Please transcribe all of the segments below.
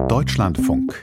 Deutschlandfunk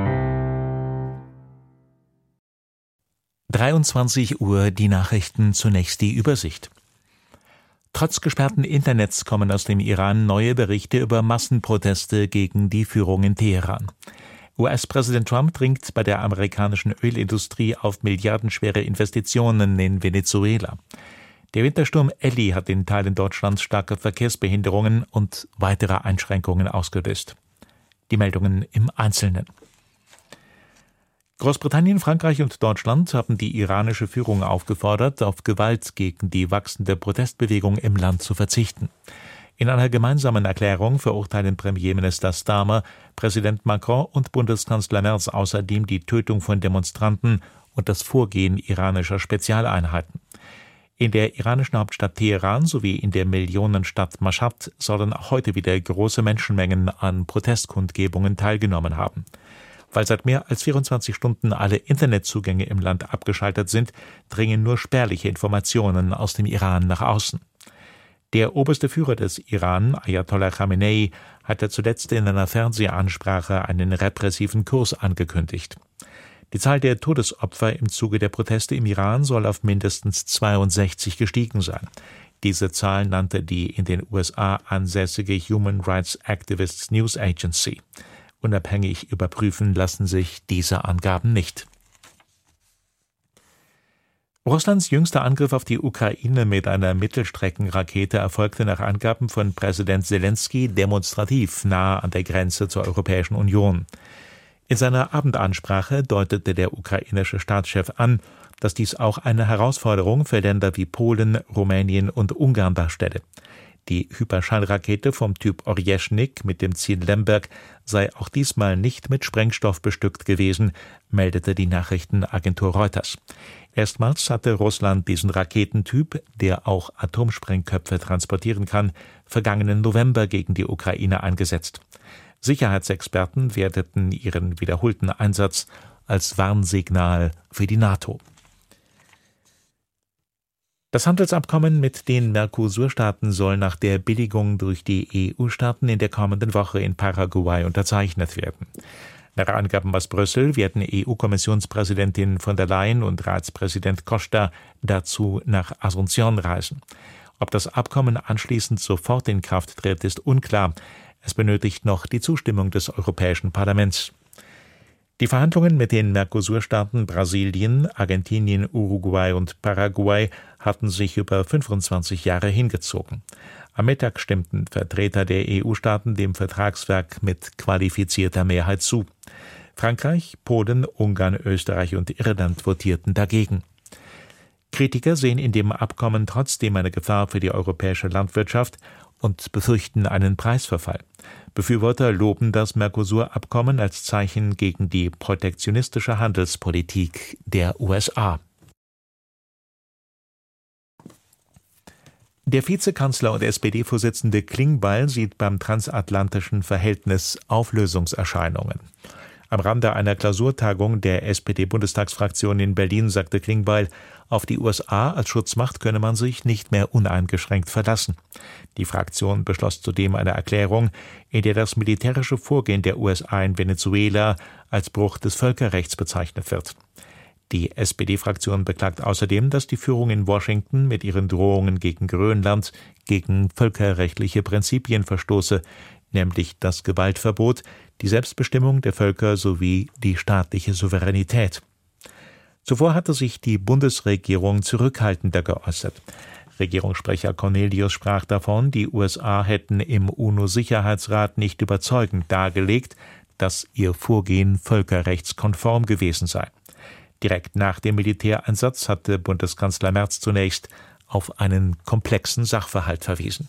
23 Uhr, die Nachrichten, zunächst die Übersicht. Trotz gesperrten Internets kommen aus dem Iran neue Berichte über Massenproteste gegen die Führung in Teheran. US-Präsident Trump dringt bei der amerikanischen Ölindustrie auf milliardenschwere Investitionen in Venezuela. Der Wintersturm Elli hat in Teilen Deutschlands starke Verkehrsbehinderungen und weitere Einschränkungen ausgelöst. Die Meldungen im Einzelnen. Großbritannien, Frankreich und Deutschland haben die iranische Führung aufgefordert, auf Gewalt gegen die wachsende Protestbewegung im Land zu verzichten. In einer gemeinsamen Erklärung verurteilen Premierminister Starmer, Präsident Macron und Bundeskanzler Merz außerdem die Tötung von Demonstranten und das Vorgehen iranischer Spezialeinheiten. In der iranischen Hauptstadt Teheran sowie in der Millionenstadt Mashhad sollen auch heute wieder große Menschenmengen an Protestkundgebungen teilgenommen haben. Weil seit mehr als 24 Stunden alle Internetzugänge im Land abgeschaltet sind, dringen nur spärliche Informationen aus dem Iran nach außen. Der oberste Führer des Iran, Ayatollah Khamenei, hatte zuletzt in einer Fernsehansprache einen repressiven Kurs angekündigt. Die Zahl der Todesopfer im Zuge der Proteste im Iran soll auf mindestens 62 gestiegen sein. Diese Zahl nannte die in den USA ansässige Human Rights Activists News Agency. Unabhängig überprüfen lassen sich diese Angaben nicht. Russlands jüngster Angriff auf die Ukraine mit einer Mittelstreckenrakete erfolgte nach Angaben von Präsident Selenskyj demonstrativ nahe an der Grenze zur Europäischen Union. In seiner Abendansprache deutete der ukrainische Staatschef an, dass dies auch eine Herausforderung für Länder wie Polen, Rumänien und Ungarn darstelle. Die Hyperschallrakete vom Typ Orjeschnik mit dem Ziel Lemberg sei auch diesmal nicht mit Sprengstoff bestückt gewesen, meldete die Nachrichtenagentur Reuters. Erstmals hatte Russland diesen Raketentyp, der auch Atomsprengköpfe transportieren kann, vergangenen November gegen die Ukraine eingesetzt. Sicherheitsexperten werteten ihren wiederholten Einsatz als Warnsignal für die NATO. Das Handelsabkommen mit den Mercosur-Staaten soll nach der Billigung durch die EU-Staaten in der kommenden Woche in Paraguay unterzeichnet werden. Nach Angaben aus Brüssel werden EU-Kommissionspräsidentin von der Leyen und Ratspräsident Costa dazu nach Asunción reisen. Ob das Abkommen anschließend sofort in Kraft tritt, ist unklar. Es benötigt noch die Zustimmung des Europäischen Parlaments. Die Verhandlungen mit den Mercosur-Staaten Brasilien, Argentinien, Uruguay und Paraguay hatten sich über 25 Jahre hingezogen. Am Mittag stimmten Vertreter der EU-Staaten dem Vertragswerk mit qualifizierter Mehrheit zu. Frankreich, Polen, Ungarn, Österreich und Irland votierten dagegen. Kritiker sehen in dem Abkommen trotzdem eine Gefahr für die europäische Landwirtschaft und befürchten einen Preisverfall. Befürworter loben das Mercosur-Abkommen als Zeichen gegen die protektionistische Handelspolitik der USA. Der Vizekanzler und SPD-Vorsitzende Klingbeil sieht beim transatlantischen Verhältnis Auflösungserscheinungen. Am Rande einer Klausurtagung der SPD-Bundestagsfraktion in Berlin sagte Klingbeil, auf die USA als Schutzmacht könne man sich nicht mehr uneingeschränkt verlassen. Die Fraktion beschloss zudem eine Erklärung, in der das militärische Vorgehen der USA in Venezuela als Bruch des Völkerrechts bezeichnet wird. Die SPD-Fraktion beklagt außerdem, dass die Führung in Washington mit ihren Drohungen gegen Grönland gegen völkerrechtliche Prinzipien verstoße, nämlich das Gewaltverbot, die Selbstbestimmung der Völker sowie die staatliche Souveränität. Zuvor hatte sich die Bundesregierung zurückhaltender geäußert. Regierungssprecher Cornelius sprach davon, die USA hätten im UNO-Sicherheitsrat nicht überzeugend dargelegt, dass ihr Vorgehen völkerrechtskonform gewesen sei. Direkt nach dem Militäreinsatz hatte Bundeskanzler Merz zunächst auf einen komplexen Sachverhalt verwiesen.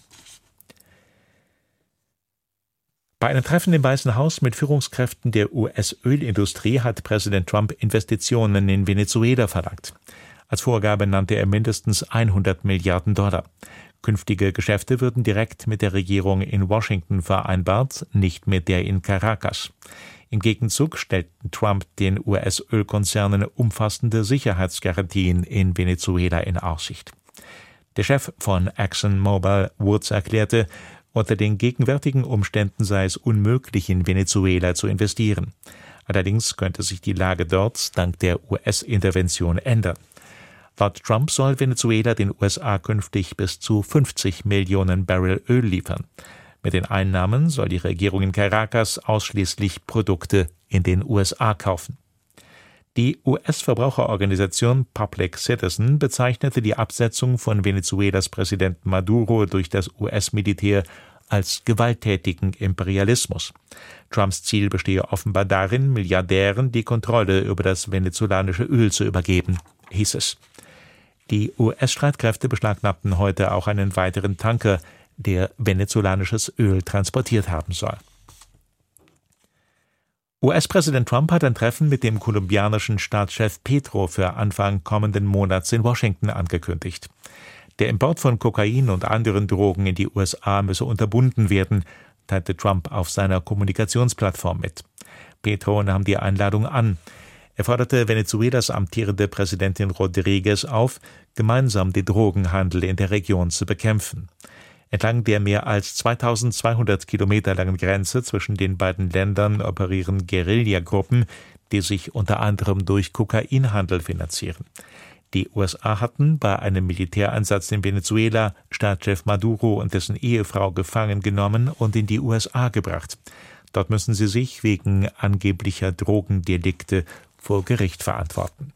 Bei einem Treffen im Weißen Haus mit Führungskräften der US-Ölindustrie hat Präsident Trump Investitionen in Venezuela verlangt. Als Vorgabe nannte er mindestens 100 Milliarden $. Künftige Geschäfte würden direkt mit der Regierung in Washington vereinbart, nicht mit der in Caracas. Im Gegenzug stellten Trump den US-Ölkonzernen umfassende Sicherheitsgarantien in Venezuela in Aussicht. Der Chef von ExxonMobil, Woods, erklärte, Unter den gegenwärtigen Umständen sei es unmöglich, in Venezuela zu investieren. Allerdings könnte sich die Lage dort dank der US-Intervention ändern. Laut Trump soll Venezuela den USA künftig bis zu 50 Millionen Barrel Öl liefern. Mit den Einnahmen soll die Regierung in Caracas ausschließlich Produkte in den USA kaufen. Die US-Verbraucherorganisation Public Citizen bezeichnete die Absetzung von Venezuelas Präsident Maduro durch das US-Militär als gewalttätigen Imperialismus. Trumps Ziel bestehe offenbar darin, Milliardären die Kontrolle über das venezolanische Öl zu übergeben, hieß es. Die US-Streitkräfte beschlagnahmten heute auch einen weiteren Tanker, der venezolanisches Öl transportiert haben soll. US-Präsident Trump hat ein Treffen mit dem kolumbianischen Staatschef Petro für Anfang kommenden Monats in Washington angekündigt. Der Import von Kokain und anderen Drogen in die USA müsse unterbunden werden, teilte Trump auf seiner Kommunikationsplattform mit. Petro nahm die Einladung an. Er forderte Venezuelas amtierende Präsidentin Rodríguez auf, gemeinsam den Drogenhandel in der Region zu bekämpfen. Entlang der mehr als 2200 Kilometer langen Grenze zwischen den beiden Ländern operieren Guerillagruppen, die sich unter anderem durch Kokainhandel finanzieren. Die USA hatten bei einem Militäreinsatz in Venezuela Staatschef Maduro und dessen Ehefrau gefangen genommen und in die USA gebracht. Dort müssen sie sich wegen angeblicher Drogendelikte vor Gericht verantworten.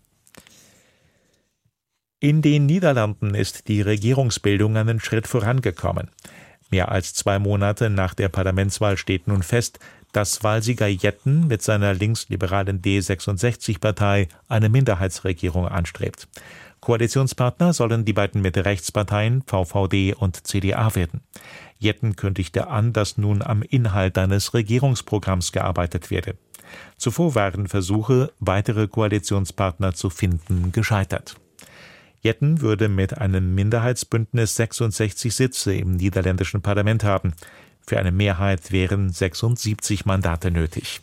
In den Niederlanden ist die Regierungsbildung einen Schritt vorangekommen. Mehr als 2 Monate nach der Parlamentswahl steht nun fest, dass Wahlsieger Jetten mit seiner linksliberalen D66-Partei eine Minderheitsregierung anstrebt. Koalitionspartner sollen die beiden Mitte-Rechts-Parteien VVD und CDA werden. Jetten kündigte an, dass nun am Inhalt eines Regierungsprogramms gearbeitet werde. Zuvor waren Versuche, weitere Koalitionspartner zu finden, gescheitert. Jetten würde mit einem Minderheitsbündnis 66 Sitze im niederländischen Parlament haben. Für eine Mehrheit wären 76 Mandate nötig.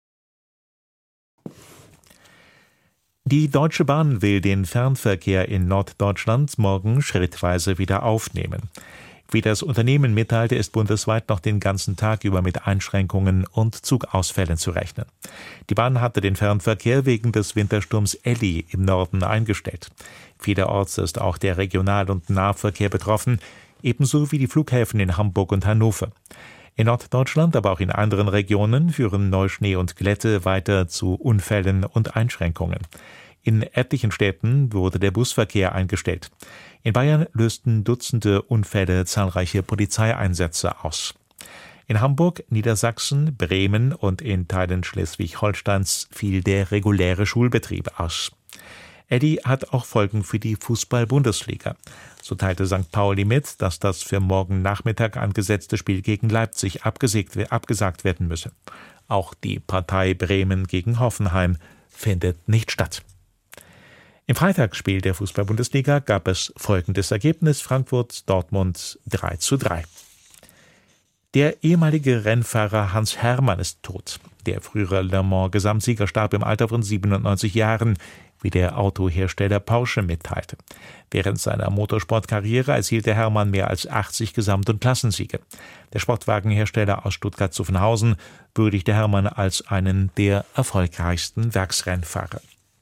Die Deutsche Bahn will den Fernverkehr in Norddeutschland morgen schrittweise wieder aufnehmen. Wie das Unternehmen mitteilte, ist bundesweit noch den ganzen Tag über mit Einschränkungen und Zugausfällen zu rechnen. Die Bahn hatte den Fernverkehr wegen des Wintersturms Elli im Norden eingestellt. Vielerorts ist auch der Regional- und Nahverkehr betroffen, ebenso wie die Flughäfen in Hamburg und Hannover. In Norddeutschland, aber auch in anderen Regionen führen Neuschnee und Glätte weiter zu Unfällen und Einschränkungen. In etlichen Städten wurde der Busverkehr eingestellt. In Bayern lösten Dutzende Unfälle zahlreiche Polizeieinsätze aus. In Hamburg, Niedersachsen, Bremen und in Teilen Schleswig-Holsteins fiel der reguläre Schulbetrieb aus. Eddy hat auch Folgen für die Fußball-Bundesliga. So teilte St. Pauli mit, dass das für morgen Nachmittag angesetzte Spiel gegen Leipzig abgesagt werden müsse. Auch die Partei Bremen gegen Hoffenheim findet nicht statt. Im Freitagsspiel der Fußball-Bundesliga gab es folgendes Ergebnis: Frankfurt-Dortmund 3:3. Der ehemalige Rennfahrer Hans Herrmann ist tot. Der frühere Le Mans-Gesamtsieger starb im Alter von 97 Jahren, wie der Autohersteller Porsche mitteilte. Während seiner Motorsportkarriere erzielte Herrmann mehr als 80 Gesamt- und Klassensiege. Der Sportwagenhersteller aus Stuttgart-Zuffenhausen würdigte Herrmann als einen der erfolgreichsten Werksrennfahrer.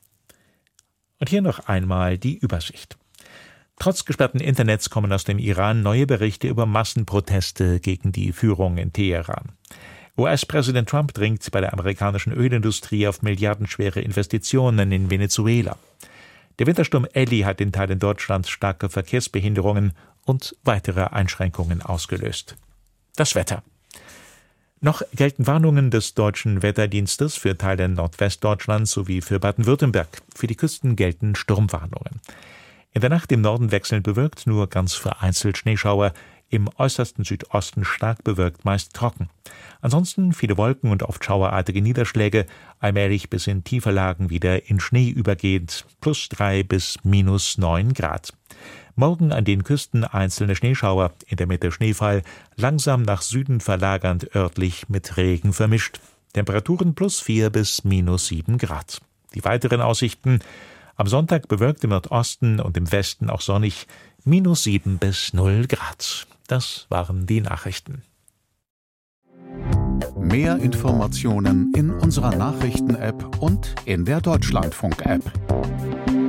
Und hier noch einmal die Übersicht. Trotz gesperrten Internets kommen aus dem Iran neue Berichte über Massenproteste gegen die Führung in Teheran. US-Präsident Trump dringt bei der amerikanischen Ölindustrie auf milliardenschwere Investitionen in Venezuela. Der Wintersturm Elli hat in Teilen Deutschlands starke Verkehrsbehinderungen und weitere Einschränkungen ausgelöst. Das Wetter. Noch gelten Warnungen des Deutschen Wetterdienstes für Teile Nordwestdeutschlands sowie für Baden-Württemberg. Für die Küsten gelten Sturmwarnungen. In der Nacht im Norden wechselnd bewölkt, nur ganz vereinzelt Schneeschauer. Im äußersten Südosten stark bewölkt, meist trocken. Ansonsten viele Wolken und oft schauerartige Niederschläge, allmählich bis in tiefer Lagen wieder in Schnee übergehend, +3 bis -9 Grad. Morgen an den Küsten einzelne Schneeschauer, in der Mitte Schneefall, langsam nach Süden verlagernd örtlich mit Regen vermischt. Temperaturen +4 bis -7 Grad. Die weiteren Aussichten: am Sonntag bewölkt im Nordosten und im Westen auch sonnig, -7 bis 0 Grad. Das waren die Nachrichten. Mehr Informationen in unserer Nachrichten-App und in der Deutschlandfunk-App.